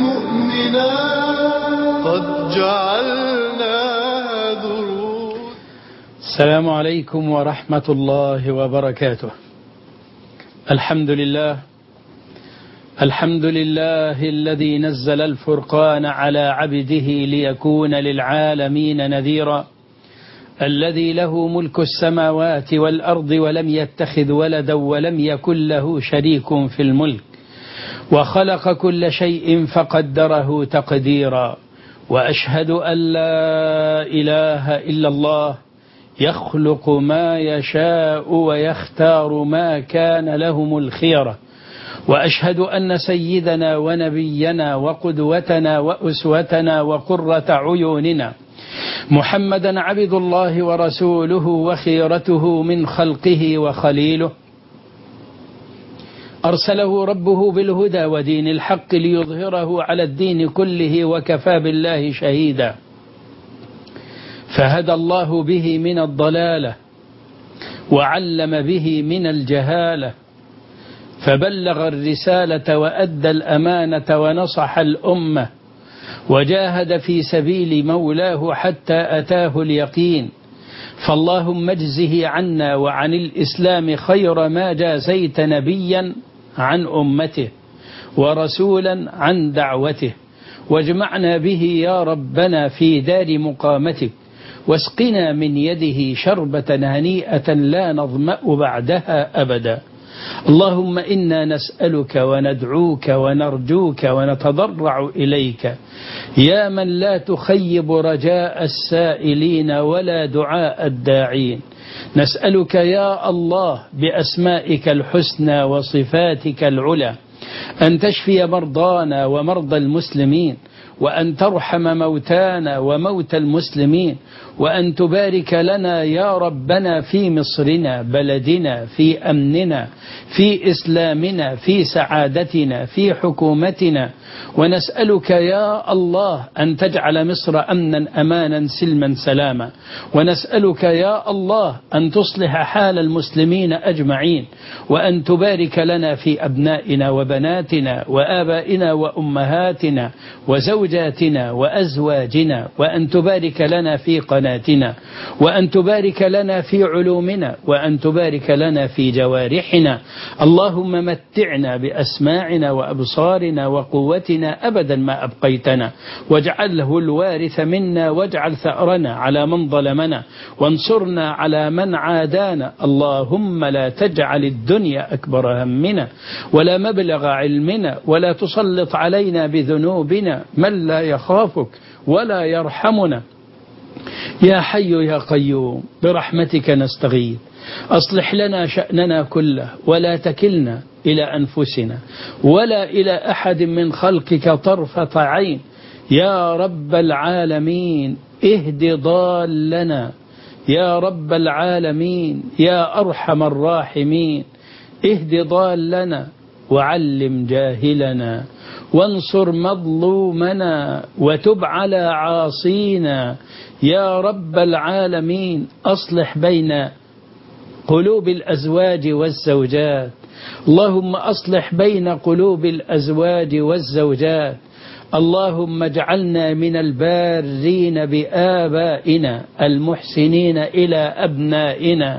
مؤمنا قد جعلناها دروس. السلام عليكم ورحمة الله وبركاته. الحمد لله الذي نزل الفرقان على عبده ليكون للعالمين نذيرا، الذي له ملك السماوات والأرض ولم يتخذ ولدا ولم يكن له شريك في الملك، وخلق كل شيء فقدره تقديرا. وأشهد أن لا إله إلا الله يخلق ما يشاء ويختار ما كان لهم الخيرة. وأشهد أن سيدنا ونبينا وقدوتنا وأسوتنا وقرة عيوننا محمدا عبد الله ورسوله وخيرته من خلقه وخليله، أرسله ربه بالهدى ودين الحق ليظهره على الدين كله وكفى بالله شهيدا. فهدى الله به من الضلالة وعلم به من الجهالة، فبلغ الرسالة وأدى الأمانة ونصح الأمة، وجاهد في سبيل مولاه حتى أتاه اليقين. فاللهم اجزه عنا وعن الإسلام خير ما جازيت نبيا عن أمته ورسولا عن دعوته، واجمعنا به يا ربنا في دار مقامتك، واسقنا من يده شربة هنيئة لا نظمأ بعدها أبدا. اللهم إنا نسألك وندعوك ونرجوك ونتضرع إليك يا من لا تخيب رجاء السائلين ولا دعاء الداعين. نسألك يا الله بأسمائك الحسنى وصفاتك العلى أن تشفي مرضانا ومرضى المسلمين، وأن ترحم موتانا وموتى المسلمين، وأن تبارك لنا يا ربنا في مصرنا بلدنا، في أمننا، في إسلامنا، في سعادتنا، في حكومتنا. ونسألك يا الله أن تجعل مصر أمنا أمانا سلما سلاما. ونسألك يا الله أن تصلح حال المسلمين أجمعين، وأن تبارك لنا في أبنائنا وبناتنا وآبائنا وأمهاتنا وزوجاتنا وأزواجنا، وأن تبارك لنا في قناتنا، وأن تبارك لنا في علومنا، وأن تبارك لنا في جوارحنا. اللهم متعنا بأسماعنا وأبصارنا وقوتنا أبدا ما أبقيتنا، واجعله الوارث منا، واجعل ثأرنا على من ظلمنا، وانصرنا على من عادانا. اللهم لا تجعل الدنيا أكبر همنا ولا مبلغ علمنا، ولا تسلط علينا بذنوبنا من لا يخافك ولا يرحمنا. يا حي يا قيوم برحمتك نستغيث، أصلح لنا شأننا كله ولا تكلنا إلى أنفسنا ولا إلى أحد من خلقك طرفة عين. يا رب العالمين اهد ضالنا، يا رب العالمين يا أرحم الراحمين اهد ضالنا وعلم جاهلنا، وانصر مظلومنا وتب على عاصينا. يا رب العالمين أصلح بين قلوب الأزواج والزوجات، اللهم أصلح بين قلوب الأزواج والزوجات. اللهم اجعلنا من البارين بآبائنا المحسنين إلى أبنائنا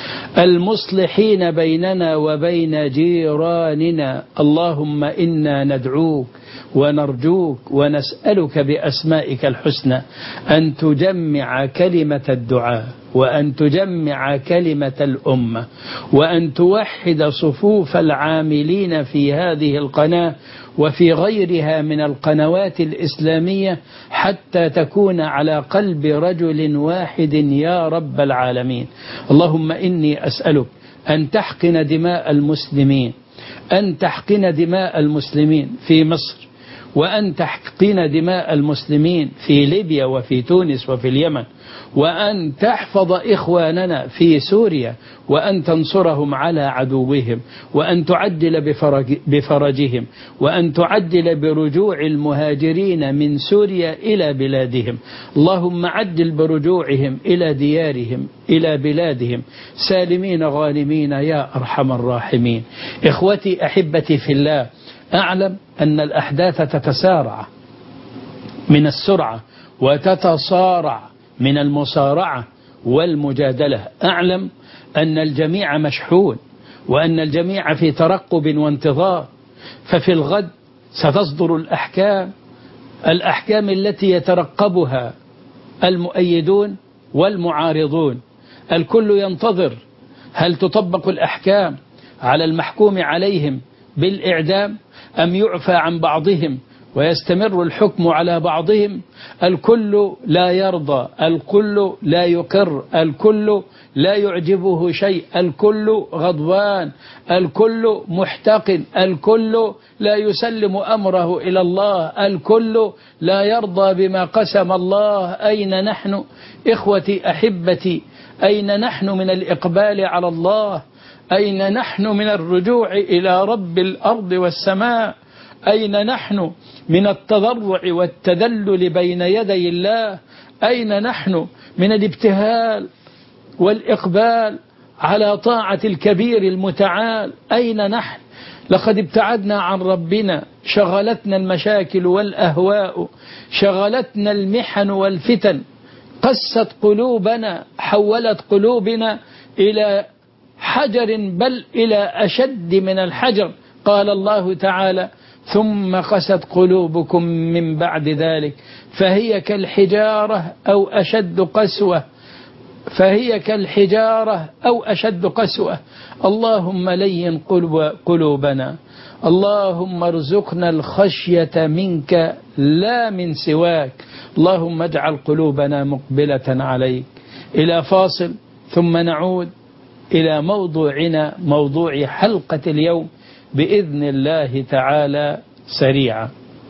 المصلحين بيننا وبين جيراننا. اللهم إنا ندعوك ونرجوك ونسألك بأسمائك الحسنى أن تجمع كلمة الدعاء، وأن تجمع كلمة الأمة، وأن توحد صفوف العاملين في هذه القناة وفي غيرها من القنوات الإسلامية، حتى تكون على قلب رجل واحد يا رب العالمين. اللهم إني أسألك أن تحقن دماء المسلمين، أن تحقن دماء المسلمين في مصر، وأن تحقن دماء المسلمين في ليبيا وفي تونس وفي اليمن، وأن تحفظ إخواننا في سوريا، وأن تنصرهم على عدوهم، وأن تعدل بفرجهم، وأن تعدل برجوع المهاجرين من سوريا إلى بلادهم. اللهم عدل برجوعهم إلى ديارهم إلى بلادهم سالمين غانمين يا أرحم الراحمين. إخوتي أحبتي في الله، أعلم أن الأحداث تتسارع من السرعة وتتصارع من المصارعة والمجادلة. أعلم أن الجميع مشحون وأن الجميع في ترقب وانتظار، ففي الغد ستصدر الأحكام التي يترقبها المؤيدون والمعارضون. الكل ينتظر هل تطبق الأحكام على المحكوم عليهم بالإعدام أم يعفى عن بعضهم ويستمر الحكم على بعضهم. الكل لا يرضى، الكل لا يقر، الكل لا يعجبه شيء، الكل غضبان، الكل محتقن، الكل لا يسلم أمره إلى الله، الكل لا يرضى بما قسم الله. أين نحن إخوتي أحبتي؟ أين نحن من الإقبال على الله؟ أين نحن من الرجوع إلى رب الأرض والسماء؟ أين نحن من التضرع والتذلل بين يدي الله؟ أين نحن من الابتهال والإقبال على طاعة الكبير المتعال؟ أين نحن؟ لقد ابتعدنا عن ربنا، شغلتنا المشاكل والأهواء، شغلتنا المحن والفتن، قست قلوبنا، حولت قلوبنا إلى حجر بل إلى أشد من الحجر. قال الله تعالى: ثم قست قلوبكم من بعد ذلك فهي كالحجارة أو أشد قسوة، فهي كالحجارة أو أشد قسوة. اللهم لين قلوبنا، اللهم ارزقنا الخشية منك لا من سواك، اللهم اجعل قلوبنا مقبلة عليك. إلى فاصل ثم نعود إلى موضوعنا، موضوع حلقة اليوم بإذن الله تعالى سريعا.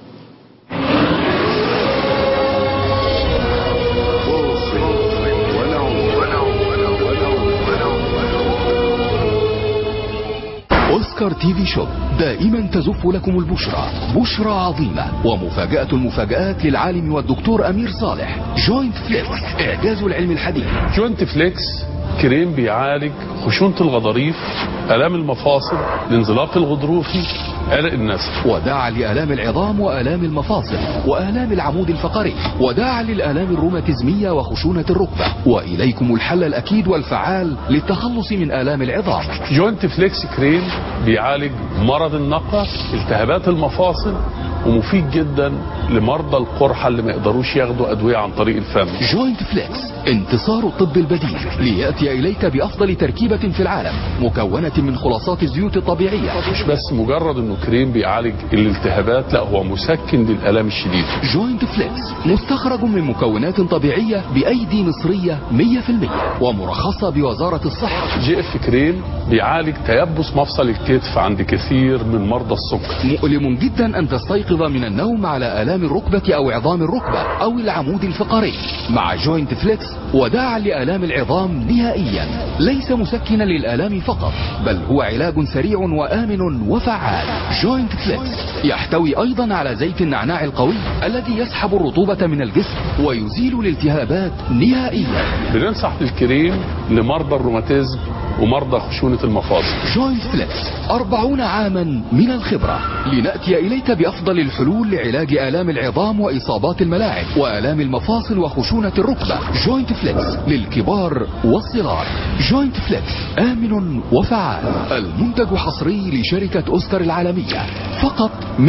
أوسكار تي في شوب دائما تزف لكم البشرى، بشرى عظيمة ومفاجأة المفاجآت للعالم والدكتور أمير صالح. جوينت فليكس، إعجاز العلم الحديث. جوينت فليكس كريم بيعالج خشونة الغضاريف، آلام المفاصل، الانزلاق الغضروفي، عرق النسل، وداعا لآلام العظام وآلام المفاصل وآلام العمود الفقري، وداعا للآلام الروماتيزمية وخشونة الركبة. وإليكم الحل الأكيد والفعال للتخلص من آلام العظام. جوينت فليكس كريم بيعالج مرض النقع، التهابات المفاصل، ومفيد جدا لمرضى القرحة اللي ما يقدروش ياخدوا أدوية عن طريق الفم. جوينت فليكس انتصار الطب البديل ليأتي إليك بأفضل تركيبة في العالم، مكونة من خلاصات الزيوت الطبيعية. مش بس مجرد انه كريم بيعالج الالتهابات، لا هو مسكن للآلام الشديدة. جوينت فليكس مستخرج من مكونات طبيعية بأيدي مصرية 100% ومرخصة بوزارة الصحة. جي اف كريم بيعالج تيبس مفصل الكتف عند كثير من مرضى السكر. مؤلم جدا أن تستيقظ من النوم على آلام الركبة أو عظام الركبة أو العمود الفقري. مع جوينت فليكس وداعا لآلام العظام نهائيا، ليس مسكنا للآلام فقط بل هو علاج سريع وآمن وفعال. جوينت فليكس يحتوي أيضا على زيت النعناع القوي الذي يسحب الرطوبة من الجسم ويزيل الالتهابات نهائيا. بننصح بالكريم لمرضى الروماتيزم ومرضى خشونة المفاصل. جوينت فليكس 40 عاما من الخبرة، لنأتي إليك بأفضل الحلول لعلاج آلام العظام وإصابات الملاعب وآلام المفاصل وخشونة الركبة. جوينت فليكس للكبار والصغار. جوينت فليكس آمن وفعال. المنتج حصري لشركة أوسكار العالمية، فقط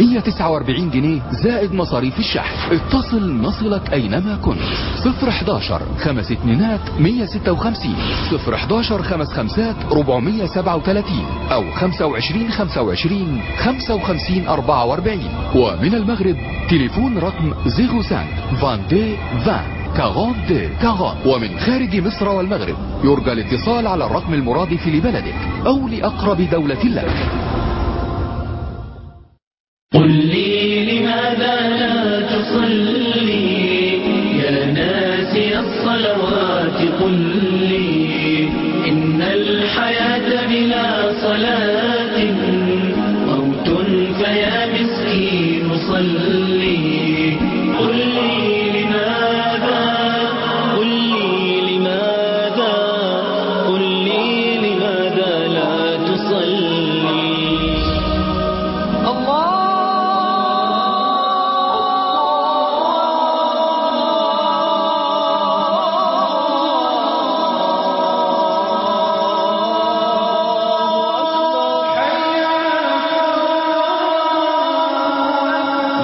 149 جنيه زائد مصاريف الشحن. اتصل نصلك أينما كنت. 011 5 2 156 011 5 5 437 أو 25 25 55 44. ومن المغرب تليفون رقم 05 22 20 42 40. ومن خارج مصر والمغرب يرجى الاتصال على الرقم المرادف لبلدك أو لأقرب دولة لك. قل لي لماذا لا تصلي يا ناسي الصلوات؟ قل لي إن الحياة بلا صلاة موت، فيا مسكين صلي. قل لي لماذا، قل لي لماذا، قل لي لماذا لا تصلي؟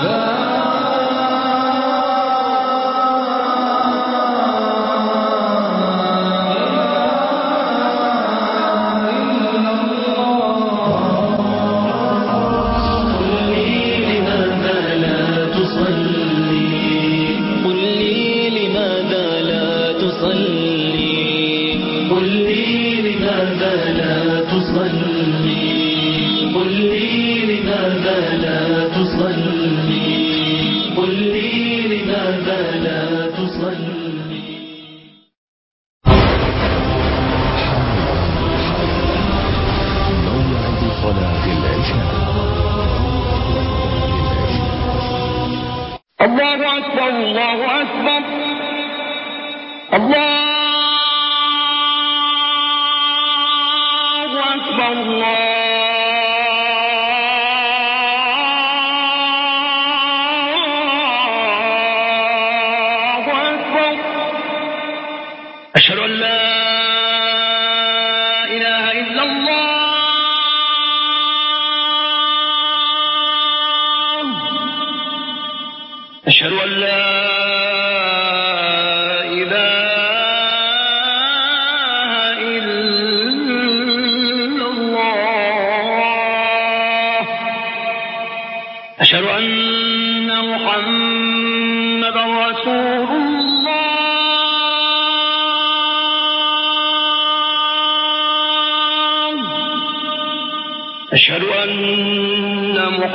أشهد أن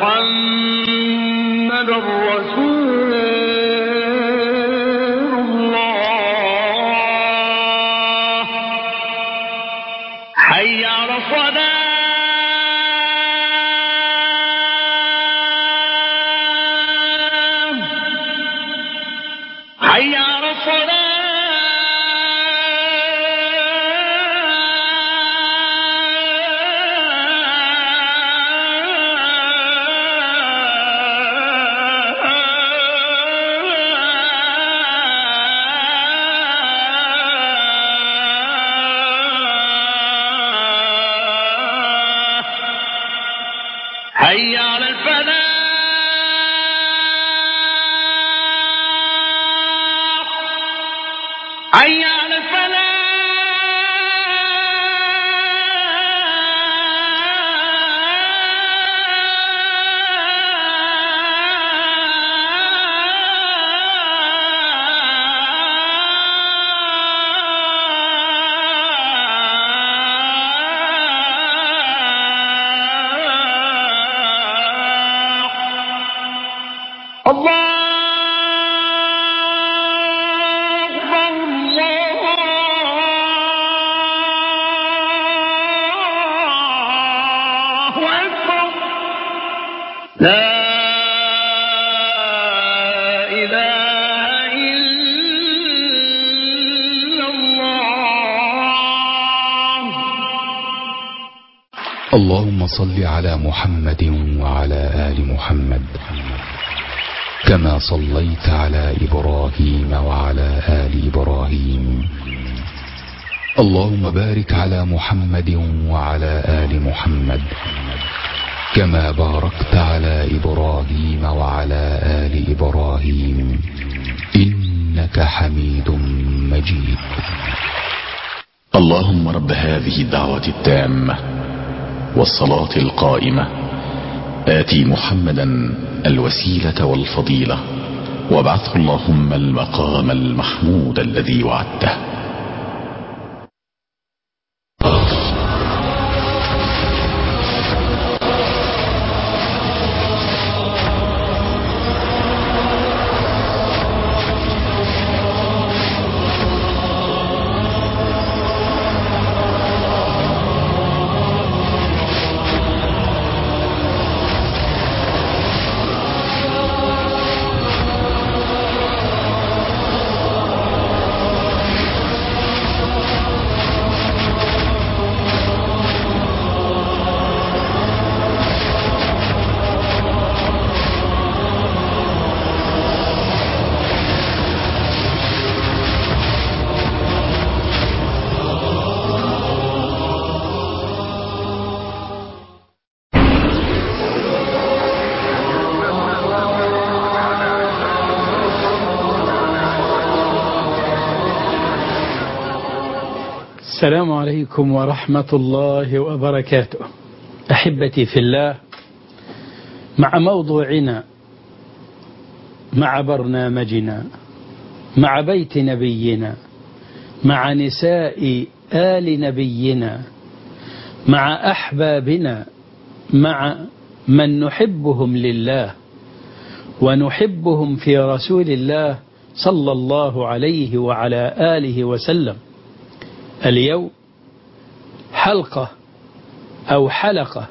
محمد رسول الله. حي على الصلاة. حي على الصلاة. حي على الفلاح. حي على الفلاح. لا إله إلا الله. اللهم صل على محمد وعلى آل محمد كما صليت على إبراهيم وعلى آل إبراهيم. اللهم بارك على محمد وعلى آل محمد كما باركت على إبراهيم وعلى آل إبراهيم إنك حميد مجيد. اللهم رب هذه الدعوة التامة والصلاة القائمة آتي محمدا الوسيلة والفضيلة وابعثه اللهم المقام المحمود الذي وعدته. السلام عليكم ورحمة الله وبركاته. أحبتي في الله، مع موضوعنا، مع برنامجنا، مع بيت نبينا، مع نساء آل نبينا، مع أحبابنا، مع من نحبهم لله ونحبهم في رسول الله صلى الله عليه وعلى آله وسلم. اليوم حلقة أو حلقة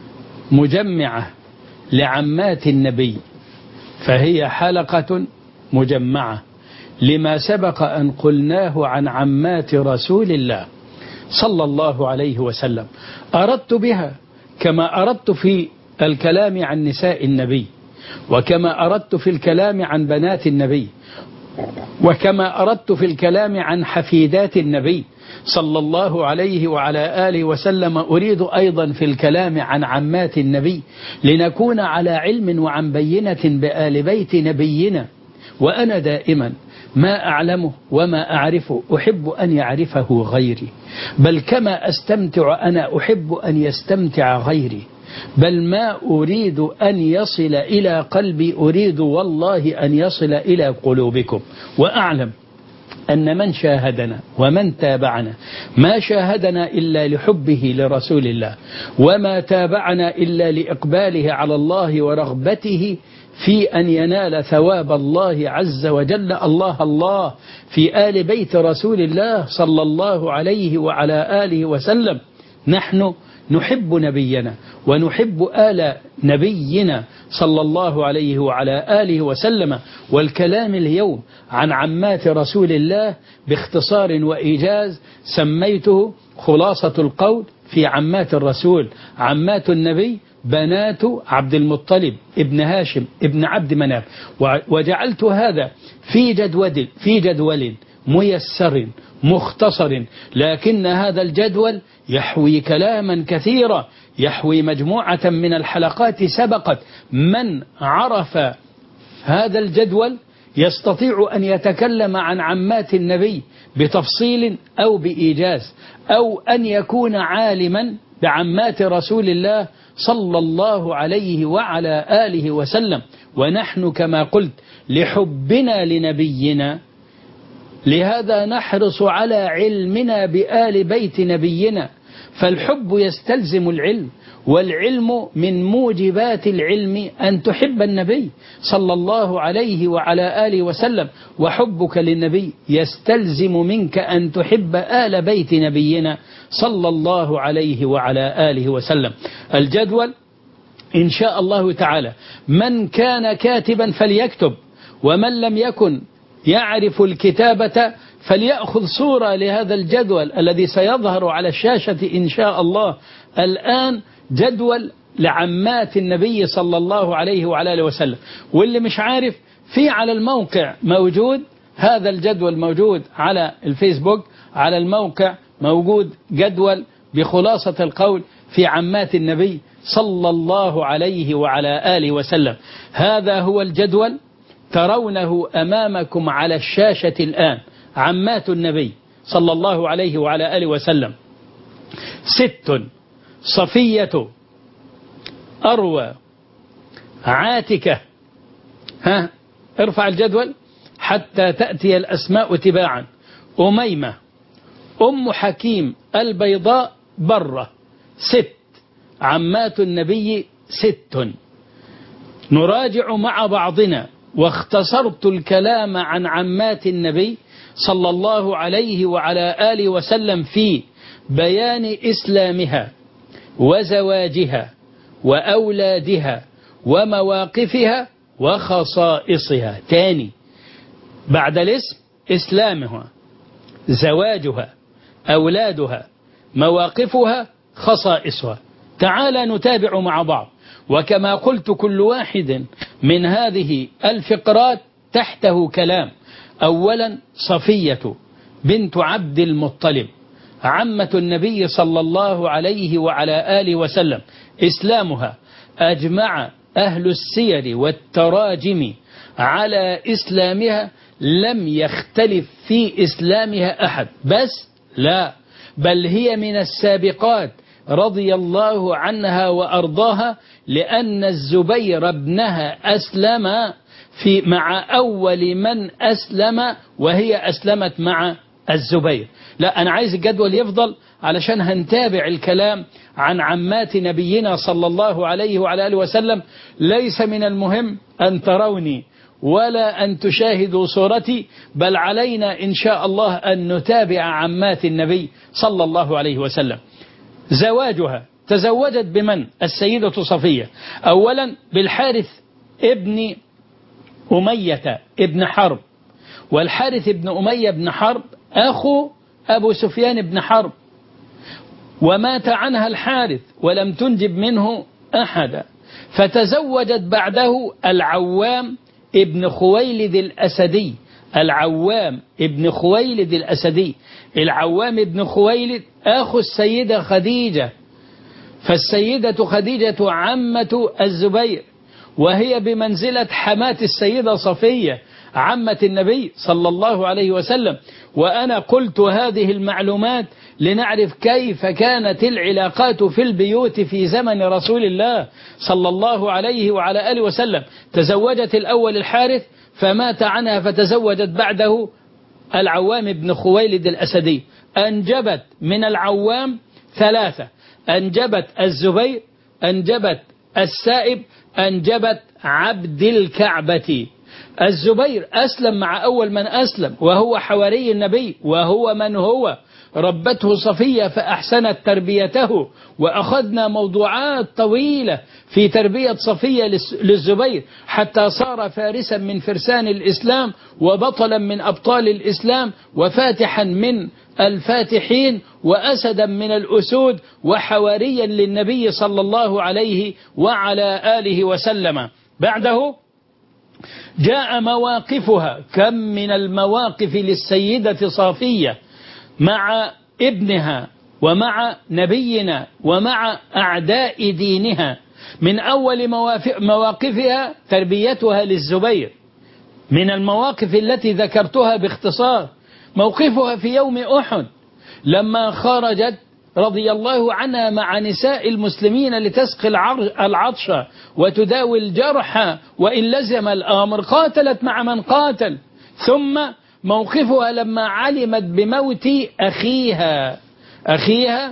مجمعة لعمات النبي، فهي حلقة مجمعة لما سبق أن قلناه عن عمات رسول الله صلى الله عليه وسلم. أردت بها كما أردت في الكلام عن نساء النبي، وكما أردت في الكلام عن بنات النبي، وكما أردت في الكلام عن حفيدات النبي صلى الله عليه وعلى آله وسلم، أريد أيضا في الكلام عن عمات النبي لنكون على علم وعن بينة بآل بيت نبينا. وأنا دائما ما أعلمه وما أعرفه أحب أن يعرفه غيري، بل كما أستمتع أنا أحب أن يستمتع غيري، بل ما أريد أن يصل إلى قلبي أريد والله أن يصل إلى قلوبكم. وأعلم أن من شاهدنا ومن تابعنا ما شاهدنا إلا لحبه لرسول الله، وما تابعنا إلا لإقباله على الله ورغبته في أن ينال ثواب الله عز وجل. الله الله في آل بيت رسول الله صلى الله عليه وعلى آله وسلم. نحن نحب نبينا ونحب آل نبينا صلى الله عليه وعلى آله وسلم. والكلام اليوم عن عمات رسول الله باختصار وإيجاز سميته خلاصة القول في عمات الرسول. عمات النبي بنات عبد المطلب ابن هاشم ابن عبد مناف، وجعلت هذا في جدول ميسر مختصر، لكن هذا الجدول يحوي كلاما كثيرا، يحوي مجموعة من الحلقات سبقت. من عرف هذا الجدول يستطيع أن يتكلم عن عمات النبي بتفصيل أو بإيجاز، أو أن يكون عالما بعمات رسول الله صلى الله عليه وعلى آله وسلم. ونحن كما قلت لحبنا لنبينا لهذا نحرص على علمنا بآل بيت نبينا، فالحب يستلزم العلم، والعلم من موجبات العلم أن تحب النبي صلى الله عليه وعلى آله وسلم، وحبك للنبي يستلزم منك أن تحب آل بيت نبينا صلى الله عليه وعلى آله وسلم. الجدول إن شاء الله تعالى من كان كاتبا فليكتب، ومن لم يكن يعرف الكتابة فليأخذ صورة لهذا الجدول الذي سيظهر على الشاشة إن شاء الله الآن. جدول لعمات النبي صلى الله عليه وعلى آله وسلم. واللي مش عارف في على الموقع موجود هذا الجدول، موجود على الفيسبوك، على الموقع موجود جدول بخلاصة القول في عمات النبي صلى الله عليه وعلى آله وسلم. هذا هو الجدول ترونه أمامكم على الشاشة الآن. عمات النبي صلى الله عليه وعلى آله وسلم: 6: صفية، أروى، عاتكة. ارفع الجدول حتى تأتي الأسماء تباعا: أميمة، أم حكيم، البيضاء، برة. 6: عمات النبي 6. نراجع مع بعضنا، واختصرت الكلام عن عمات النبي صلى الله عليه وعلى آله وسلم في بيان إسلامها وزواجها وأولادها ومواقفها وخصائصها. تاني بعد الاسم: إسلامها، زواجها، أولادها، مواقفها، خصائصها. تعالى نتابع مع بعض. وكما قلت كل واحد من هذه الفقرات تحته كلام. أولا: صفية بنت عبد المطلب، عمة النبي صلى الله عليه وعلى آله وسلم. إسلامها: أجمع أهل السير والتراجم على إسلامها، لم يختلف في إسلامها أحد. بس لا، بل هي من السابقات رضي الله عنها وأرضاها، لأن الزبير ابنها أسلم مع أول من أسلم، وهي أسلمت مع الزبير. لا، أنا عايز الجدول يفضل علشان هنتابع الكلام عن عمات نبينا صلى الله عليه وعلى آله وسلم. ليس من المهم أن تروني ولا أن تشاهدوا صورتي، بل علينا إن شاء الله أن نتابع عمات النبي صلى الله عليه وسلم. زواجها، تزوجت بمن؟ السيدة صفية أولا بالحارث ابن أمية ابن حرب، والحارث ابن أمية ابن حرب أخو أبو سفيان بن حرب، ومات عنها الحارث ولم تنجب منه أحدا، فتزوجت بعده العوام ابن خويلد الأسدي. العوام ابن خويلد الأسدي، العوام ابن خويلد أخو السيدة خديجة، فالسيدة خديجة عمة الزبير، وهي بمنزلة حماة السيدة صفية عمة النبي صلى الله عليه وسلم. وأنا قلت هذه المعلومات لنعرف كيف كانت العلاقات في البيوت في زمن رسول الله صلى الله عليه وعلى آله وسلم. تزوجت الأول الحارث فمات عنها، فتزوجت بعده العوام بن خويلد الأسدي. أنجبت من العوام ثلاثة، أنجبت الزبير، أنجبت السائب، أنجبت عبد الكعبة. الزبير أسلم مع أول من أسلم، وهو حواري النبي، وهو من هو ربته صفية فأحسنت تربيته، وأخذنا موضوعات طويلة في تربية صفية للزبير حتى صار فارسا من فرسان الإسلام، وبطلا من أبطال الإسلام، وفاتحا من الفاتحين، وأسدا من الأسود، وحواريا للنبي صلى الله عليه وعلى آله وسلم. بعده جاء مواقفها، كم من المواقف للسيدة صفية مع ابنها ومع نبينا ومع أعداء دينها. من أول مواقفها تربيتها للزبير، من المواقف التي ذكرتها باختصار موقفها في يوم أحد لما خرجت رضي الله عنها مع نساء المسلمين لتسقي العطش وتداوي الجرحى، وإن لزم الأمر قاتلت مع من قاتل. ثم موقفها لما علمت بموت أخيها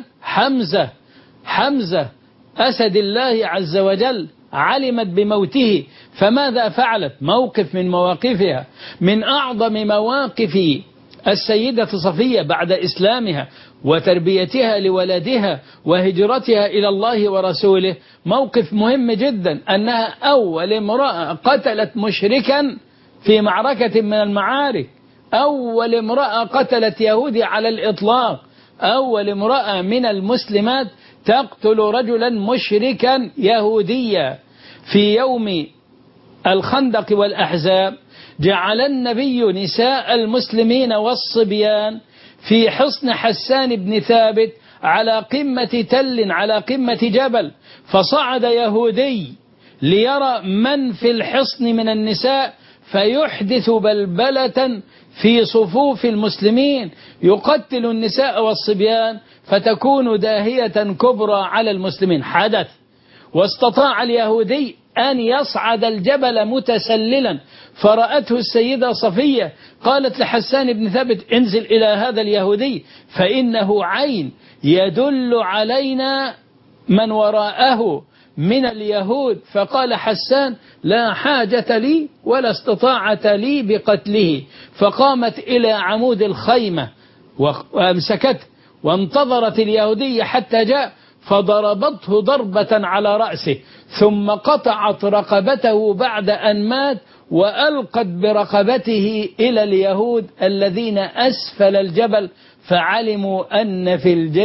حمزة أسد الله عز وجل، علمت بموته فماذا فعلت؟ موقف من مواقفها، من أعظم مواقف السيدة صفية بعد إسلامها وتربيتها لولدها وهجرتها إلى الله ورسوله. موقف مهم جدا، أنها أول امرأة قتلت مشركا في معركة من المعارك، أول امرأة قتلت يهودي على الإطلاق، أول امرأة من المسلمات تقتل رجلا مشركا يهوديا. في يوم الخندق والأحزاب جعل النبي نساء المسلمين والصبيان في حصن حسان بن ثابت على قمة تل، على قمة جبل، فصعد يهودي ليرى من في الحصن من النساء فيحدث بلبلة في صفوف المسلمين، يقتل النساء والصبيان فتكون داهية كبرى على المسلمين. حدث، واستطاع اليهودي أن يصعد الجبل متسللا، فرأته السيدة صفية قالت لحسان بن ثابت: انزل إلى هذا اليهودي فإنه عين يدل علينا من وراءه من اليهود. فقال حسان: لا حاجة لي ولا استطاعة لي بقتله. فقامت إلى عمود الخيمة وأمسكته، وانتظرت اليهودية حتى جاء، فضربته ضربة على رأسه، ثم قطعت رقبته بعد أن مات، وألقت برقبته إلى اليهود الذين أسفل الجبل، فعلموا أن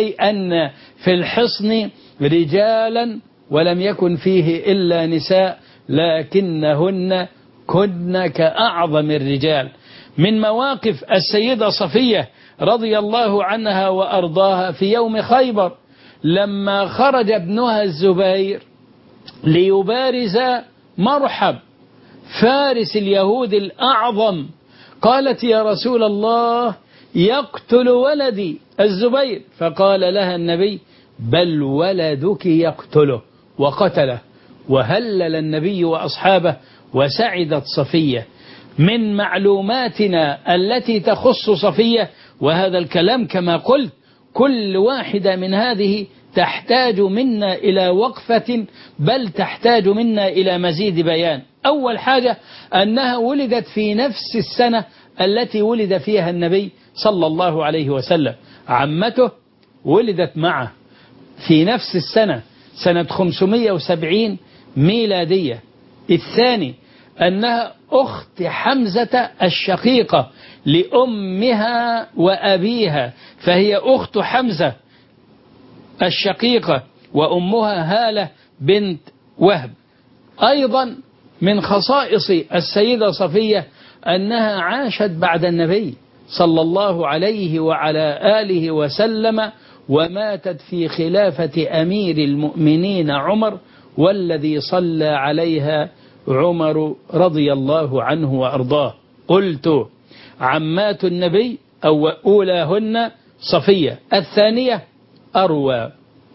في الحصن رجالا ولم يكن فيه إلا نساء، لكنهن كن كأعظم الرجال. من مواقف السيدة صفية رضي الله عنها وأرضاها في يوم خيبر لما خرج ابنها الزبير ليبارز مرحب فارس اليهود الأعظم، قالت: يا رسول الله، يقتل ولدي الزبير، فقال لها النبي بل ولدك يقتله وقتله. وهلل النبي وأصحابه وسعدت صفية. من معلوماتنا التي تخص صفية، وهذا الكلام كما قلت كل واحدة من هذه تحتاج منا إلى وقفة، بل تحتاج منا إلى مزيد بيان. أول حاجة أنها ولدت في نفس السنة التي ولد فيها النبي صلى الله عليه وسلم. عمته ولدت معه في نفس السنة، سنة 570 ميلادية. الثاني أنها أخت حمزة الشقيقة لأمها وأبيها، فهي أخت حمزة الشقيقة وأمها هالة بنت وهب. أيضا من خصائص السيدة صفية أنها عاشت بعد النبي صلى الله عليه وعلى آله وسلم، وماتت في خلافة أمير المؤمنين عمر، والذي صلى عليها عمر رضي الله عنه وأرضاه. قلت عمات النبي أو أولاهن صفية. الثانية أروى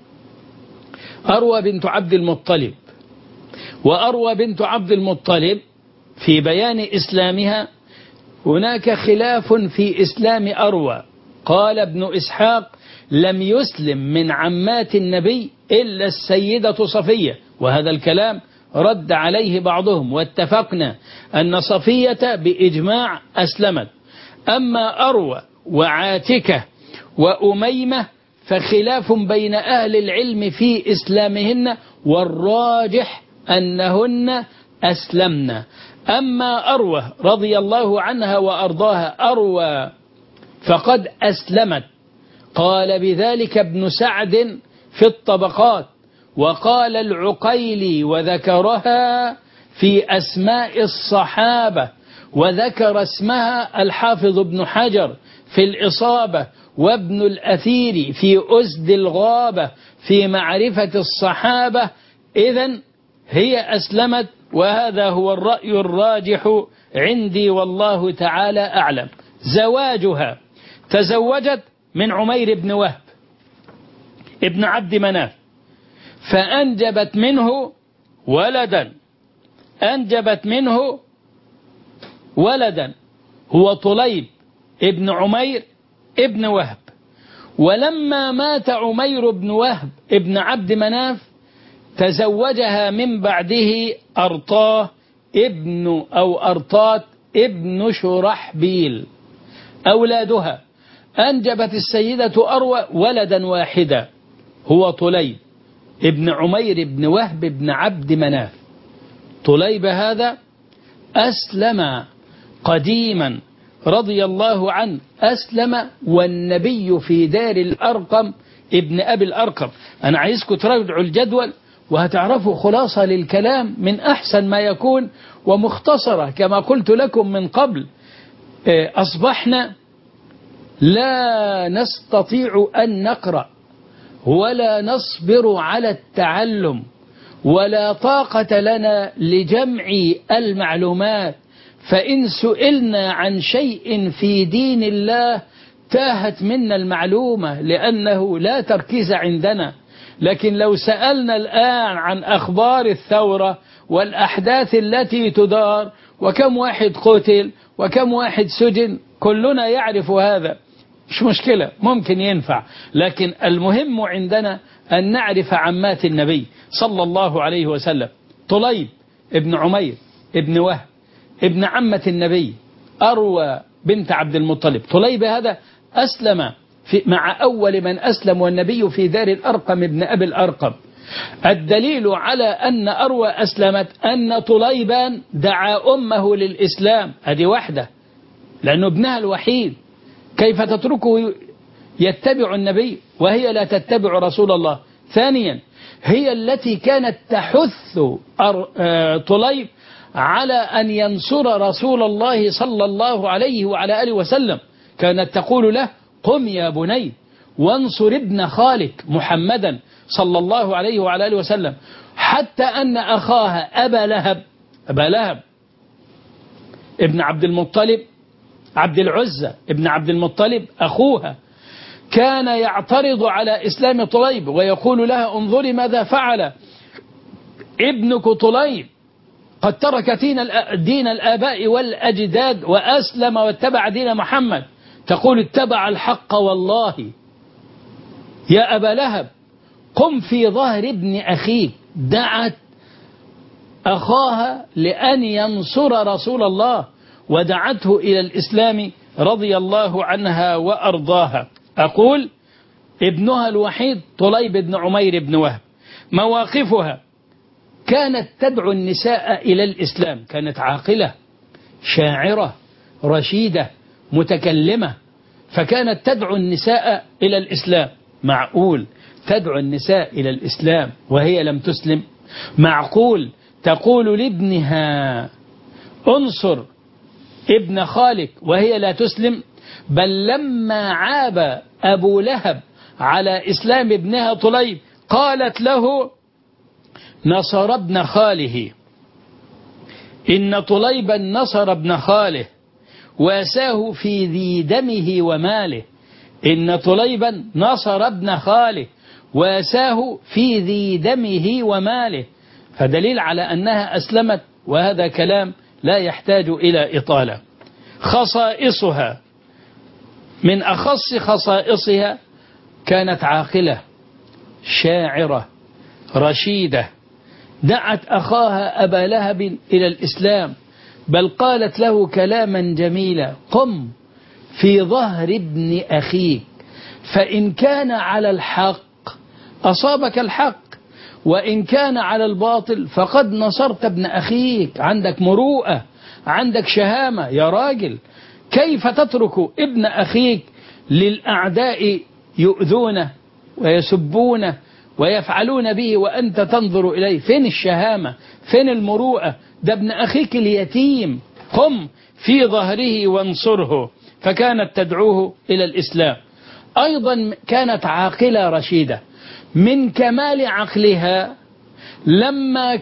بنت عبد المطلب. وأروى بنت عبد المطلب في بيان إسلامها هناك خلاف في إسلام أروى. قال ابن إسحاق لم يسلم من عمات النبي إلا السيدة صفية، وهذا الكلام رد عليه بعضهم، واتفقنا أن صفية بإجماع أسلمت. أما أروى وعاتكة وأميمة فخلاف بين أهل العلم في إسلامهن، والراجح أنهن أسلمن. أما أروى رضي الله عنها وأرضاها أروى فقد أسلمت. قال بذلك ابن سعد في الطبقات، وقال العقيلي وذكرها في أسماء الصحابة، وذكر اسمها الحافظ ابن حجر في الإصابة، وابن الأثير في أسد الغابة في معرفة الصحابة. إذن هي أسلمت، وهذا هو الرأي الراجح عندي والله تعالى أعلم. زواجها: تزوجت من عمير بن وهب ابن عبد مناف، فأنجبت منه ولدا هو طليب ابن عمير ابن وهب. ولما مات عمير بن وهب ابن عبد مناف تزوجها من بعده أرطاه أرطات ابن شرحبيل. أولادها: أنجبت السيدة أروى ولدا واحدا هو طليب ابن عمير بن وهب ابن عبد مناف. طليب هذا أسلم قديما رضي الله عنه، أسلم والنبي في دار الأرقم ابن أبي الأرقم. أنا عايزكم تراجعوا الجدول وهتعرفوا خلاصة للكلام من أحسن ما يكون ومختصرة. كما قلت لكم من قبل، أصبحنا لا نستطيع أن نقرأ ولا نصبر على التعلم، ولا طاقة لنا لجمع المعلومات، فإن سئلنا عن شيء في دين الله تاهت منا المعلومة لأنه لا تركيز عندنا. لكن لو سألنا الآن عن أخبار الثورة والأحداث التي تدار وكم واحد قتل وكم واحد سجن، كلنا يعرف هذا، مش مشكلة، ممكن ينفع. لكن المهم عندنا أن نعرف عمات النبي صلى الله عليه وسلم. طليب ابن عمير ابن وهب ابن عمة النبي أروى بنت عبد المطلب. طليب هذا أسلم مع أول من أسلم والنبي في دار الأرقم ابن أبي الأرقم. الدليل على أن أروى أسلمت أن طليبا دعا أمه للإسلام، هذه واحدة، لأنه ابنها الوحيد، كيف تتركه يتبع النبي وهي لا تتبع رسول الله؟ ثانيا، هي التي كانت تحث طليب على أن ينصر رسول الله صلى الله عليه وعلى آله وسلم، كانت تقول له قم يا بني وانصر ابن خالك محمدا صلى الله عليه وعلى آله وسلم. حتى أن أخاها أبا لهب ابن عبد المطلب عبد العزة ابن عبد المطلب أخوها كان يعترض على إسلام طليب ويقول لها انظري ماذا فعل ابنك طليب، قد ترك دين الآباء والأجداد وأسلم واتبع دين محمد. تقول اتبع الحق والله. يا أبا لهب قم في ظهر ابن أخيك. دعت أخاها لأن ينصر رسول الله ودعته إلى الإسلام رضي الله عنها وأرضاها. أقول ابنها الوحيد طليب بن عمير بن وهب. مواقفها: كانت تدعو النساء إلى الإسلام، كانت عاقلة شاعرة رشيدة متكلمة، فكانت تدعو النساء إلى الإسلام. معقول تدعو النساء إلى الإسلام وهي لم تسلم؟ معقول تقول لابنها انصر ابن خالك وهي لا تسلم؟ بل لما عاب أبو لهب على إسلام ابنها طليب قالت له نصر ابن خاله، إن طليبا نصر ابن خاله واساه في ذي دمه وماله. إن طليبا نصر ابن خاله واساه في ذي دمه وماله. فدليل على أنها أسلمت، وهذا كلام لا يحتاج إلى إطالة. خصائصها: من أخص خصائصها كانت عاقلة شاعرة رشيدة، دعت أخاها أبا لهب إلى الإسلام، بل قالت له كلاما جميلا: قم في ظهر ابن أخيك، فإن كان على الحق أصابك الحق، وإن كان على الباطل فقد نصرت ابن أخيك. عندك مروءة، عندك شهامة يا راجل. كيف تترك ابن أخيك للأعداء يؤذونه ويسبونه ويفعلون به وأنت تنظر إليه؟ فين الشهامة؟ فين المروءة؟ ده ابن أخيك اليتيم، قم في ظهره وانصره. فكانت تدعوه إلى الإسلام. أيضا كانت عاقلة رشيدة. من كمال عقلها لما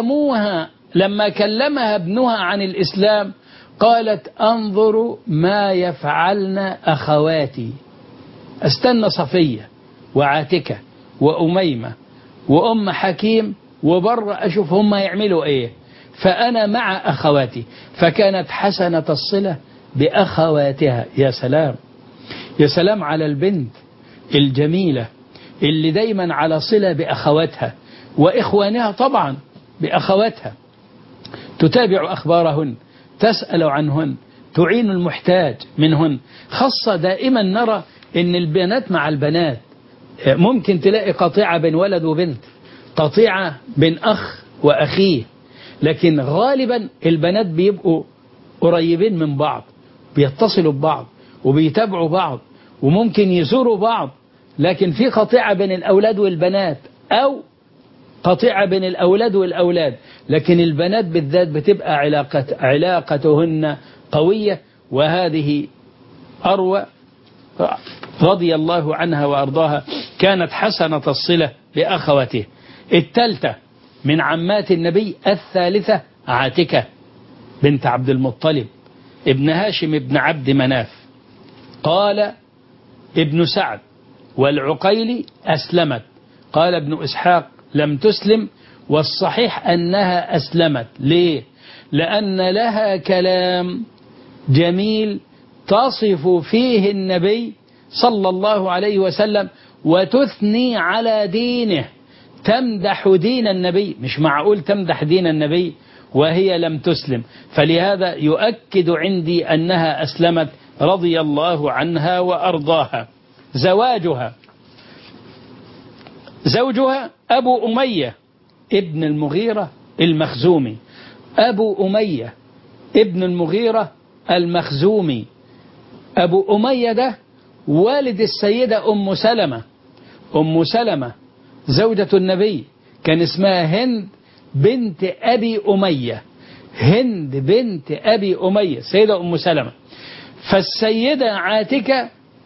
كلمها ابنها عن الإسلام قالت انظروا ما يفعلن أخواتي. استنى صفية وعاتكة وأميمة وأم حكيم وبر أشوف هم يعملوا إيه، فأنا مع أخواتي. فكانت حسنة الصلة بأخواتها. يا سلام، يا سلام على البنت الجميلة اللي دايما على صلة بأخواتها وإخوانها، طبعا بأخواتها، تتابع أخبارهن، تسأل عنهن، تعين المحتاج منهن. خاصة دائما نرى أن البنات مع البنات، ممكن تلاقي قطيعة بين ولد وبنت، قطيعة بين أخ وأخيه، لكن غالبا البنات بيبقوا قريبين من بعض، بيتصلوا ببعض وبيتابعوا بعض وممكن يزوروا بعض. لكن في قطيعة بين الأولاد والبنات، أو قطيعة بين الأولاد والأولاد، لكن البنات بالذات بتبقى علاقتهن قوية، وهذه أروى رضي الله عنها وأرضاها كانت حسنة الصلة بأخوته. الثالثة من عمات النبي. الثالثة عاتكة بنت عبد المطلب ابن هاشم ابن عبد مناف. قال ابن سعد والعقيلي أسلمت، قال ابن إسحاق لم تسلم، والصحيح أنها أسلمت. ليه؟ لأن لها كلام جميل تصف فيه النبي صلى الله عليه وسلم وتثني على دينه، تمدح دين النبي. مش معقول تمدح دين النبي وهي لم تسلم. فلهذا يؤكد عندي أنها أسلمت رضي الله عنها وأرضاها. زوجها أبو أمية ابن المغيرة المخزومي. أبو أمية ابن المغيرة المخزومي. أبو أمية ده والد السيدة أم سلمة. أم سلمة زوجة النبي كان اسمها هند بنت أبي أمية. هند بنت أبي أمية سيدة أم سلمة. فالسيدة عاتكة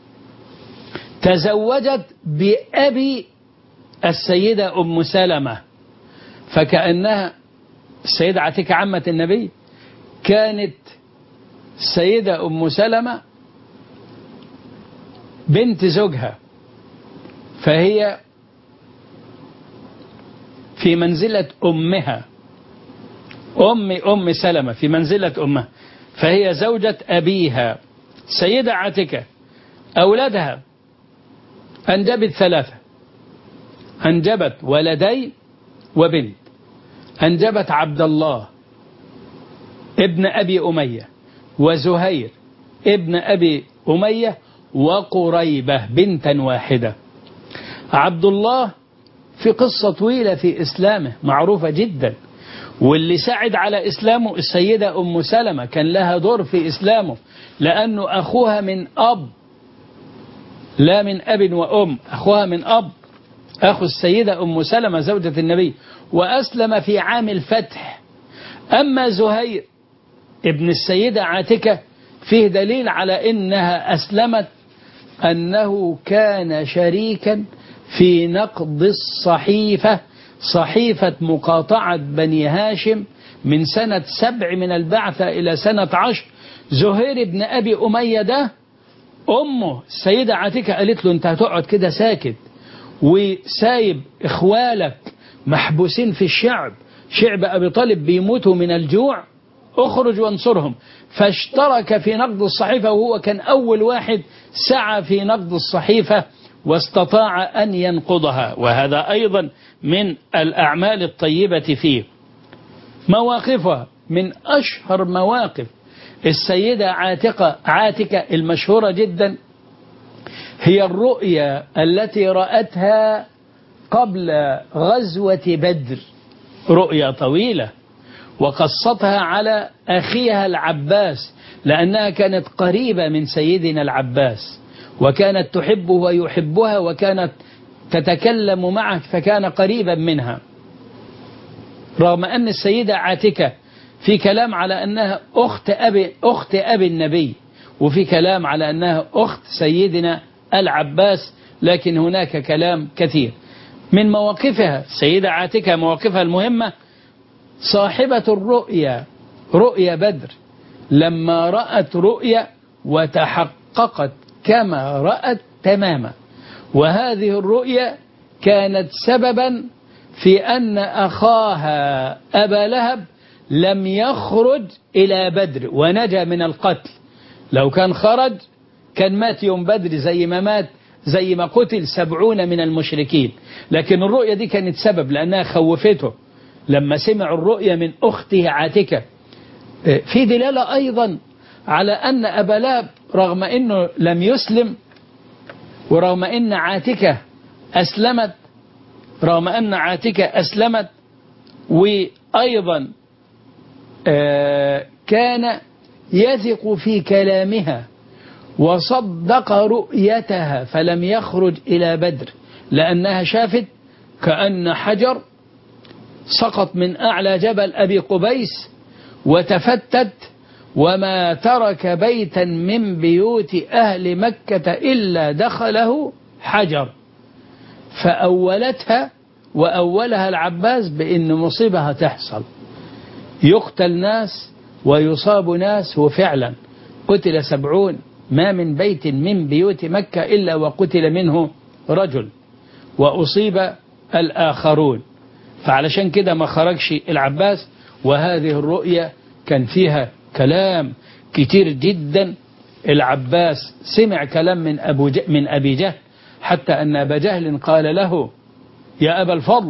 تزوجت بأبي السيدة أم سلمة، فكأنها السيدة عاتكة عمة النبي كانت السيدة أم سلمة بنت زوجها، فهي في منزلة أمها، أم سلمة في منزلة أمها، فهي زوجة أبيها. السيدة عاتكة أولادها أنجبت 3، أنجبت ولدين وبنت. أنجبت عبد الله ابن أبي أمية، وزهير ابن أبي أمية، وقريبة بنتا واحدة. عبد الله في قصة طويلة في إسلامه معروفة جدا، واللي ساعد على إسلامه السيدة أم سلمة، كان لها دور في إسلامه، لأنه أخوها من أب لا من أب وأم، أخوها من أب، أخو السيدة أم سلمة زوجة النبي، وأسلم في عام الفتح. أما زهير ابن السيدة عاتكة فيه دليل على إنها أسلمت، أنه كان شريكا في نقض الصحيفة، صحيفة مقاطعة بني هاشم من سنة 7 من البعثة إلى سنة 10. زهير ابن أبي أمية ده أمه السيدة عاتكة قالت له أنت هتقعد كده ساكت وسايب إخوالك محبوسين في الشعب، شعب أبي طالب بيموتوا من الجوع، اخرج وانصرهم. فاشترك في نقض الصحيفة، وهو كان أول واحد سعى في نقض الصحيفة واستطاع أن ينقضها، وهذا أيضا من الأعمال الطيبة فيه. مواقفها من أشهر مواقف السيدة عاتكة المشهورة جدا هي الرؤيا التي رأتها قبل غزوة بدر، رؤيا طويلة، وقصتها على أخيها العباس، لأنها كانت قريبة من سيدنا العباس، وكانت تحبه ويحبها، وكانت تتكلم معه، فكان قريبا منها. رغم أن السيدة عاتكة في كلام على أنها أخت أبي النبي، وفي كلام على أنها أخت سيدنا العباس، لكن هناك كلام كثير. من مواقفها السيدة عاتكة، مواقفها المهمة صاحبة الرؤيا، رؤيا بدر، لما رأت رؤيا وتحققت كما رأت تماما، وهذه الرؤيا كانت سببا في أن أخاها أبا لهب لم يخرج إلى بدر ونجا من القتل. لو كان خرج كان مات يوم بدر زي ما قتل 70 من المشركين، لكن الرؤيا دي كانت سبب، لأنها خوفته لما سمع الرؤيا من أخته عاتكة. في دلالة أيضا على أن أبا لهب رغم أنه لم يسلم، ورغم أن عاتكة أسلمت، وأيضا كان يثق في كلامها وصدق رؤيتها، فلم يخرج إلى بدر، لأنها شافت كأن حجر سقط من أعلى جبل أبي قبيس وتفتت، وما ترك بيتا من بيوت أهل مكة إلا دخله حجر، فأولتها وأولها العباس بأن مصيبة هتحصل، يقتل ناس ويصاب ناس، وفعلا قتل 70، ما من بيت من بيوت مكة إلا وقتل منه رجل وأصيب الآخرون. فعلشان كده ما خرجش العباس. وهذه الرؤية كان فيها كلام كتير جدا. العباس سمع كلام من أبي جهل، حتى أن أبا جهل قال له يا أبا الفضل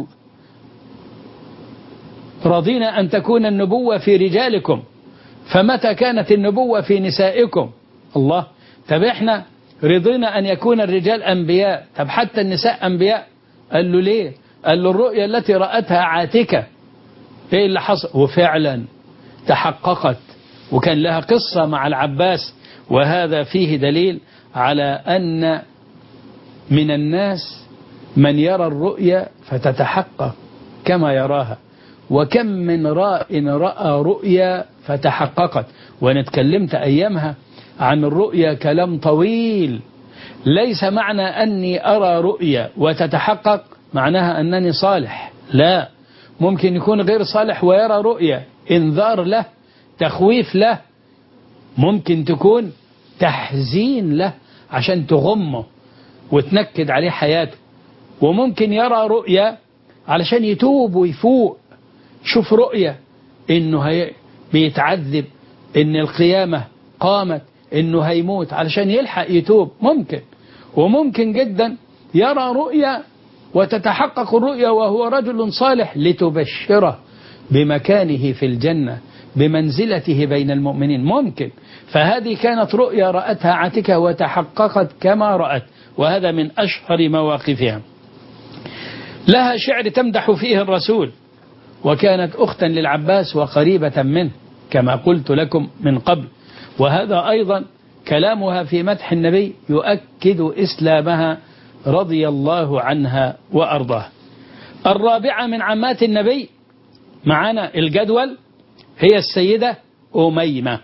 رضينا أن تكون النبوة في رجالكم، فمتى كانت النبوة في نسائكم؟ الله، طب احنا رضينا أن يكون الرجال أنبياء، طب حتى النساء أنبياء؟ قال له ليه؟ قال له الرؤيا التي رأتها عاتكة ايه اللي حصل؟ وفعلا تحققت، وكان لها قصة مع العباس. وهذا فيه دليل على أن من الناس من يرى الرؤيا فتتحقق كما يراها، وكم من رأى رؤيا فتحققت. وأنا اتكلمت أيامها عن الرؤيا كلام طويل. ليس معنى أني أرى رؤيا وتتحقق معناها أنني صالح، لا، ممكن يكون غير صالح ويرى رؤيا، إنذار له، تخويف له، ممكن تكون تحزين له عشان تغمه وتنكد عليه حياته، وممكن يرى رؤيا علشان يتوب ويفوق. شوف رؤيا إنه بيتعذب، إن القيامة قامت، إنه هيموت علشان يلحق يتوب، ممكن. وممكن جدا يرى رؤيا وتتحقق الرؤيا وهو رجل صالح لتبشره بمكانه في الجنة، بمنزلته بين المؤمنين، ممكن. فهذه كانت رؤيا رأتها عاتكة وتحققت كما رأت، وهذا من أشهر مواقفها. لها شعر تمدح فيه الرسول، وكانت أختا للعباس وقريبة منه كما قلت لكم من قبل، وهذا أيضا كلامها في مدح النبي يؤكد إسلامها رضي الله عنها وأرضاها. الرابعة من عمات النبي معنا الجدول هي السيدة أميمة.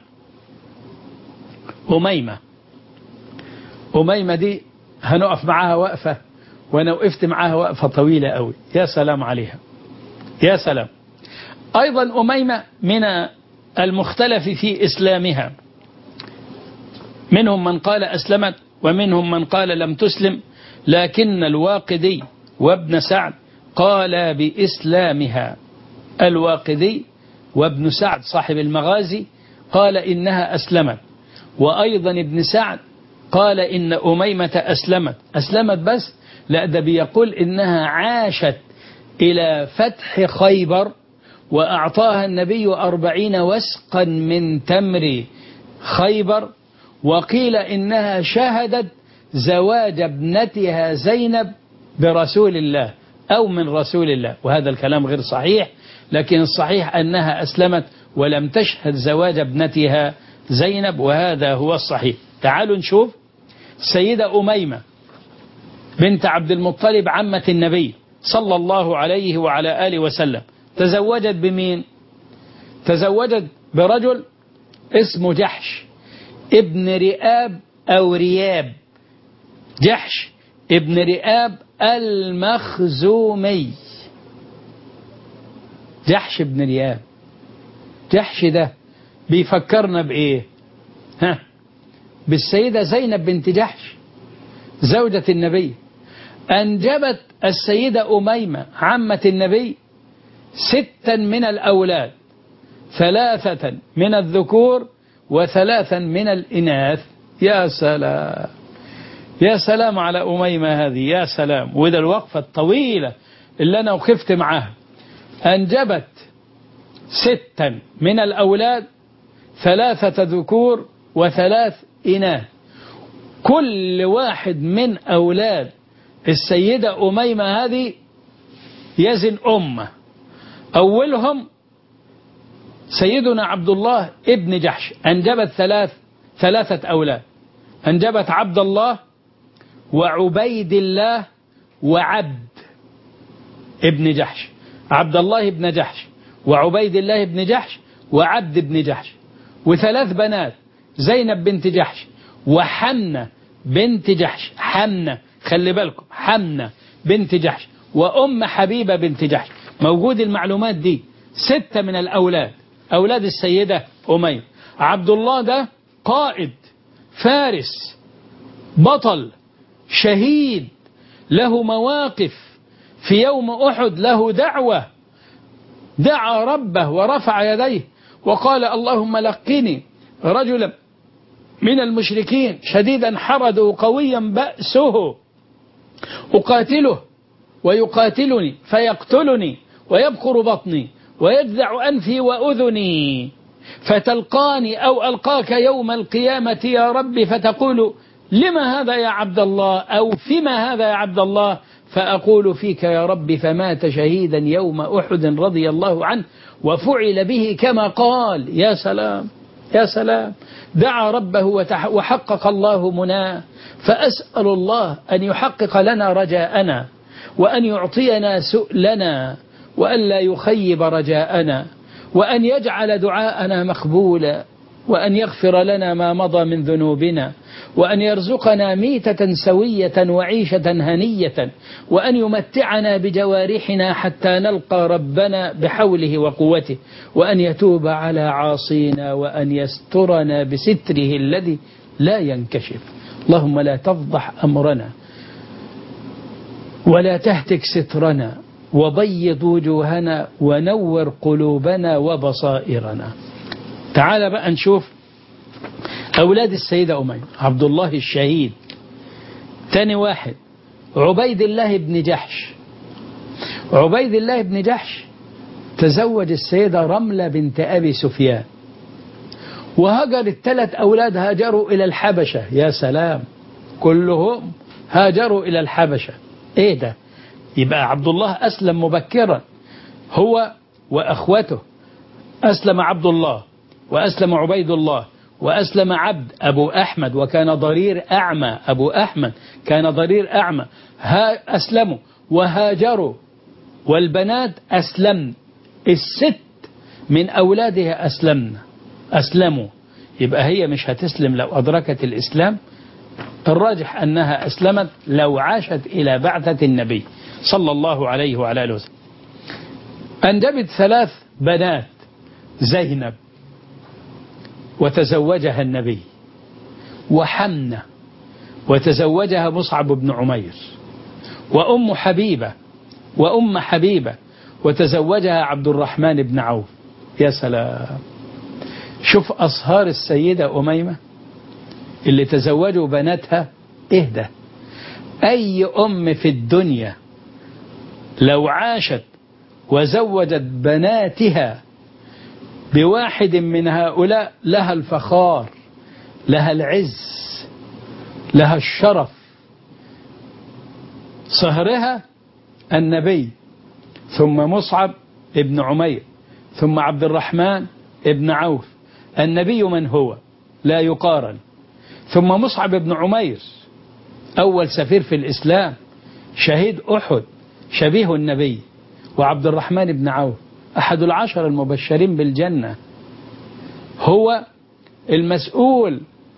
أميمة دي هنقف معها وقفة، وأنا وقفت معها وقفة طويلة قوي، يا سلام عليها، يا سلام. أيضا أميمة من المختلف في إسلامها، منهم من قال أسلمت ومنهم من قال لم تسلم، لكن الواقدي وابن سعد قال بإسلامها. الواقدي وابن سعد صاحب المغازي قال إنها أسلمت، وأيضا ابن سعد قال إن أميمة أسلمت بس لا، ده بيقول إنها عاشت إلى فتح خيبر وأعطاها النبي 40 وسقا من تمر خيبر، وقيل إنها شهدت زواج ابنتها زينب برسول الله أو من رسول الله، وهذا الكلام غير صحيح، لكن الصحيح أنها أسلمت ولم تشهد زواج ابنتها زينب، وهذا هو الصحيح. تعالوا نشوف السيدة أميمة بنت عبد المطلب عمة النبي صلى الله عليه وعلى آله وسلم، تزوجت بمين؟ تزوجت برجل اسمه جحش ابن رئاب أو رياب، جحش ابن رئاب المخزومي. جحش ابن رئاب، جحش ده بيفكرنا بإيه؟ بالسيدة زينب بنت جحش زوجة النبي. أنجبت السيدة أميمة عمة النبي 6 من الأولاد، 3 من الذكور و3 من الإناث. يا سلام، يا سلام على أميمة هذه، يا سلام. وده الوقفة الطويلة اللي أنا وقفت معها. أنجبت 6 من الأولاد، 3 ذكور و3 إناث. كل واحد من أولاد السيدة أميمة هذه يزن أمة. أولهم سيدنا عبد الله ابن جحش، أنجبت 3 أولاد، أنجبت عبد الله وعبيد الله وعبد ابن جحش، عبد الله ابن جحش وعبيد الله ابن جحش وعبد ابن جحش، و3 بنات، زينب بنت جحش وحمنة بنت جحش، حمنة خلي بالكم، حمنة بنت جحش وأم حبيبة بنت جحش. موجود المعلومات دي. 6 من الأولاد، أولاد السيدة أميمة. عبد الله ده قائد فارس بطل شهيد، له مواقف. في يوم أحد له دعوة، دعا ربه ورفع يديه وقال اللهم لقني رجلا من المشركين شديدا حرده قويا بأسه، أقاتله ويقاتلني فيقتلني ويبقر بطني ويجزع أنفي وأذني، فتلقاني أو ألقاك يوم القيامة يا رب فتقول لما هذا يا عبد الله، أو فيما هذا يا عبد الله، فأقول فيك يا رب فمات شهيدا يوم أحد رضي الله عنه وفعل به كما قال. يا سلام، يا سلام. دعا ربه وحقق الله مناه. فأسأل الله أن يحقق لنا رجاءنا، وأن يعطينا سؤلنا، وأن لا يخيب رجاءنا، وأن يجعل دعاءنا مقبولا. وأن يغفر لنا ما مضى من ذنوبنا، وأن يرزقنا ميتة سوية وعيشة هنية، وأن يمتعنا بجوارحنا حتى نلقى ربنا بحوله وقوته، وأن يتوب على عاصينا، وأن يسترنا بستره الذي لا ينكشف. اللهم لا تفضح أمرنا ولا تهتك سترنا، وبيض وجوهنا، ونور قلوبنا وبصائرنا. تعال بقى نشوف أولاد السيدة أميمة. عبد الله الشهيد، تاني واحد عبيد الله بن جحش. عبيد الله بن جحش تزوج السيدة رملة بنت أبي سفيان، وهجر الثلاث أولاد هاجروا إلى الحبشة. يا سلام، كلهم هاجروا إلى الحبشة. إيه ده؟ يبقى عبد الله أسلم مبكرا، هو وأخوته. أسلم عبد الله، وأسلم عبيد الله، وأسلم عبد أبو أحمد، وكان ضرير أعمى. أبو أحمد كان ضرير أعمى. أسلموا وهاجروا، والبنات أسلمن. الست من أولادها أسلموا. يبقى هي مش هتسلم لو أدركت الإسلام. الراجح أنها أسلمت لو عاشت إلى بعثة النبي صلى الله عليه وعلى آله وسلم. أنجبت 3 بنات: زينب وتزوجها النبي، وحمنة وتزوجها مصعب بن عمير، وأم حبيبة وتزوجها عبد الرحمن بن عوف. يا سلام، شوف أصهار السيدة أميمة اللي تزوجوا بناتها. إهدى، أي أم في الدنيا لو عاشت وزوجت بناتها بواحد من هؤلاء لها الفخار، لها العز، لها الشرف. صهرها النبي، ثم مصعب ابن عمير، ثم عبد الرحمن ابن عوف. النبي من هو؟ لا يقارن. ثم مصعب ابن عمير، أول سفير في الإسلام، شهيد أحد، شبيه النبي. وعبد الرحمن بن عوف أحد 10 المبشرين بالجنة، هو المسؤول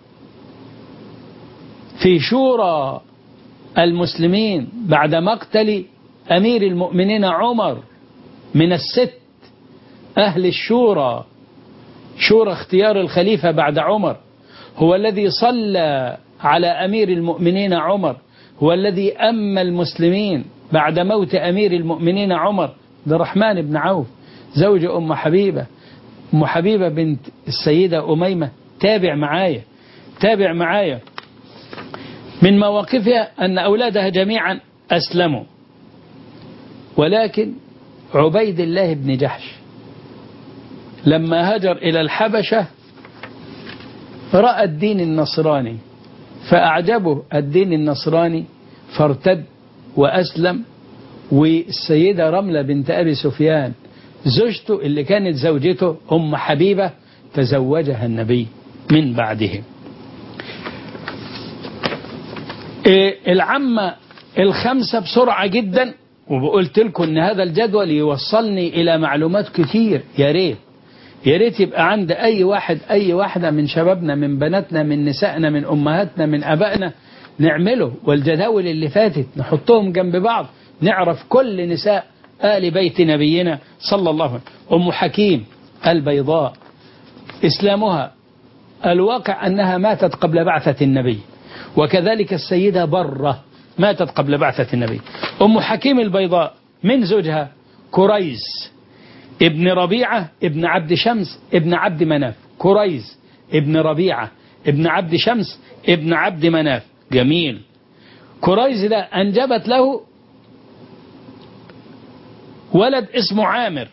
في شورى المسلمين بعد مقتل أمير المؤمنين عمر. من 6 أهل الشورى، شورى اختيار الخليفة بعد عمر. هو الذي صلى على أمير المؤمنين عمر، هو الذي أمى المسلمين بعد موت أمير المؤمنين عمر. عبد الرحمن بن عوف زوج أم حبيبة. أم حبيبة بنت السيدة أميمة. تابع معايا من مواقفها أن أولادها جميعا أسلموا، ولكن عبيد الله بن جحش لما هاجر إلى الحبشة رأى الدين النصراني فأعجبه الدين النصراني، فارتد وأسلم. والسيدة رملة بنت أبي سفيان زوجته اللي كانت زوجته أم حبيبة تزوجها النبي من بعده. العامة ال5 بسرعة جدا، وبقولت لكم ان هذا الجدول يوصلني الى معلومات كتير. يا ريت يبقى عند اي واحدة من شبابنا، من بناتنا، من نسائنا، من امهاتنا، من ابائنا، نعمله. والجداول اللي فاتت نحطهم جنب بعض، نعرف كل نساء آل بيت نبينا صلى الله عليه وسلم. أم حكيم البيضاء، إسلامها الواقع أنها ماتت قبل بعثة النبي، وكذلك السيدة برة ماتت قبل بعثة النبي. أم حكيم البيضاء من زوجها كريز ابن ربيعة ابن عبد شمس ابن عبد مناف. كريز ابن ربيعة ابن عبد شمس ابن عبد مناف. جميل. كريز ده أنجبت له ولد اسمه عامر،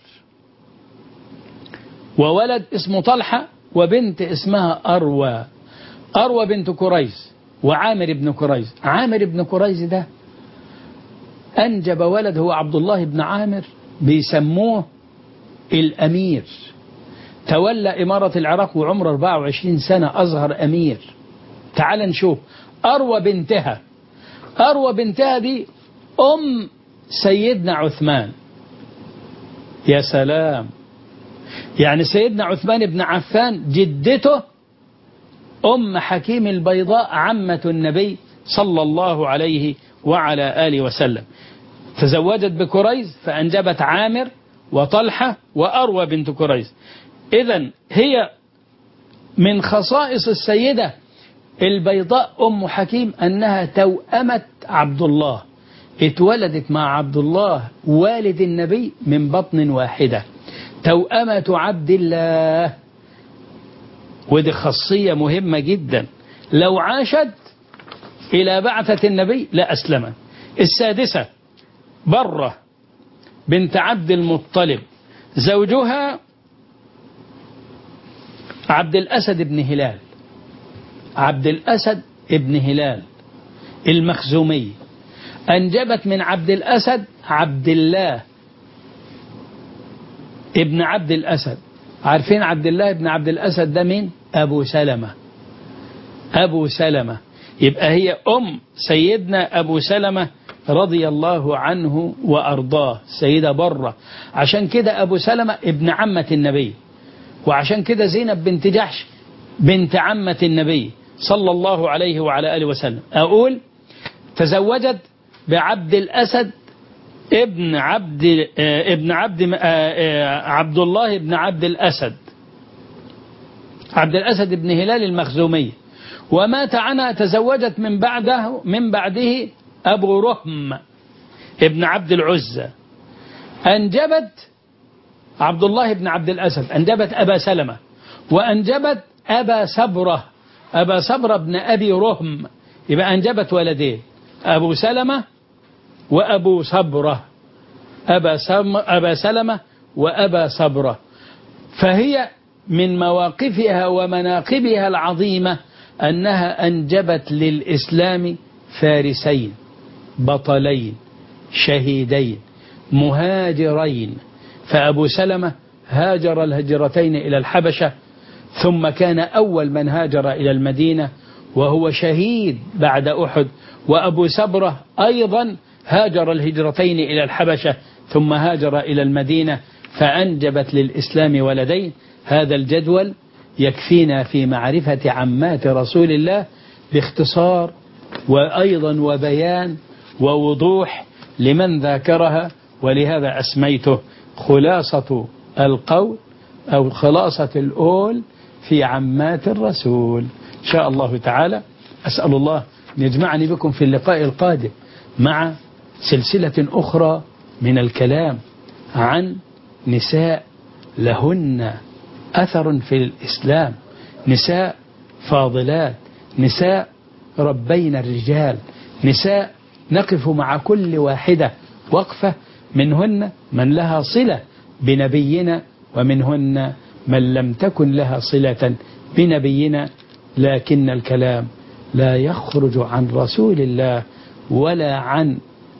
وولد اسمه طلحة، وبنت اسمها أروى بنت كريز، وعامر ابن كريز. عامر ابن كريز ده أنجب ولد هو عبد الله بن عامر، بيسموه الأمير. تولى إمارة العراق وعمره 24 سنة، أصغر أمير. تعال نشوف أروى بنتها دي أم سيدنا عثمان. يا سلام، يعني سيدنا عثمان بن عفان جدته أم حكيم البيضاء عمة النبي صلى الله عليه وعلى آله وسلم، تزوجت بكريز فأنجبت عامر وطلحة وأروى بنت كريز. إذن هي من خصائص السيدة البيضاء أم حكيم أنها توأمة عبد الله، اتولدت مع عبد الله والد النبي من بطن واحدة، توأمة عبد الله. ودي خاصية مهمة جدا، لو عاشت إلى بعثة النبي لأسلمت. السادسة برة بنت عبد المطلب، زوجها عبد الأسد بن هلال، عبد الأسد بن هلال المخزومي، أنجبت من عبد الأسد عبد الله ابن عبد الأسد. عارفين عبد الله ابن عبد الأسد ده مين؟ أبو سلمة. أبو سلمة، يبقى هي أم سيدنا أبو سلمة رضي الله عنه وأرضاه، سيدة برة. عشان كده أبو سلمة ابن عمة النبي، وعشان كده زينب بنت جحش بنت عمة النبي صلى الله عليه وعلى آله وسلم. أقول تزوجت بعبد الأسد ابن عبد الله ابن عبد الأسد، عبد الأسد بن هلال المخزومي، ومات عنها. تزوجت من بعده أبو رهم ابن عبد العزة، أنجبت عبد الله بن عبد الأسد، أنجبت أبا سلمة، وأنجبت أبا سبرة، أبا سبرة بن أبي رهم. يبقى أنجبت أبو سلمة وأبو سبرة، أبا سلمة وأبا سبرة. فهي من مواقفها ومناقبها العظيمة أنها أنجبت للإسلام فارسين بطلين شهيدين مهاجرين. فأبو سلمة هاجر الهجرتين إلى الحبشة، ثم كان أول من هاجر إلى المدينة وهو شهيد بعد أحد. وأبو سبرة أيضا هاجر الهجرتين إلى الحبشة ثم هاجر إلى المدينة، فأنجبت للإسلام ولدين. هذا الجدول يكفينا في معرفة عمات رسول الله باختصار، وأيضا وبيان ووضوح لمن ذاكرها. ولهذا أسميته خلاصة القول أو خلاصة القول في عمات الرسول. إن شاء الله تعالى أسأل الله أن يجمعني بكم في اللقاء القادم مع سلسلة أخرى من الكلام عن نساء لهن أثر في الإسلام، نساء فاضلات، نساء ربين الرجال، نساء نقف مع كل واحدة وقفة، منهن من لها صلة بنبينا ومنهن من لم تكن لها صلة بنبينا، لكن الكلام لا يخرج عن رسول الله ولا عن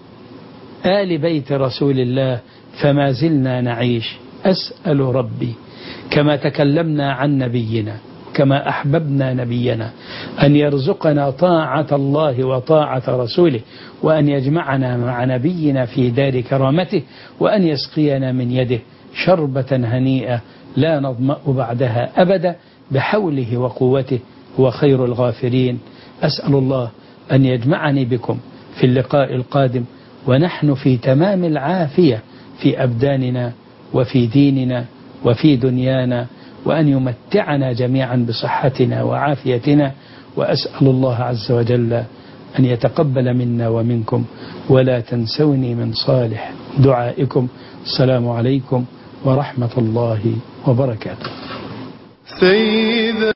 آل بيت رسول الله، فما زلنا نعيش. أسأل ربي كما تكلمنا عن نبينا كما أحببنا نبينا أن يرزقنا طاعة الله وطاعة رسوله، وأن يجمعنا مع نبينا في دار كرامته، وأن يسقينا من يده شربة هنيئة لا نظمأ بعدها أبدا بحوله وقوته، هو خير الغافرين. أسأل الله أن يجمعني بكم في اللقاء القادم ونحن في تمام العافية في أبداننا وفي ديننا وفي دنيانا، وأن يمتعنا جميعا بصحتنا وعافيتنا. وأسأل الله عز وجل أن يتقبل منا ومنكم، ولا تنسوني من صالح دعائكم. السلام عليكم ورحمة الله وبركاته.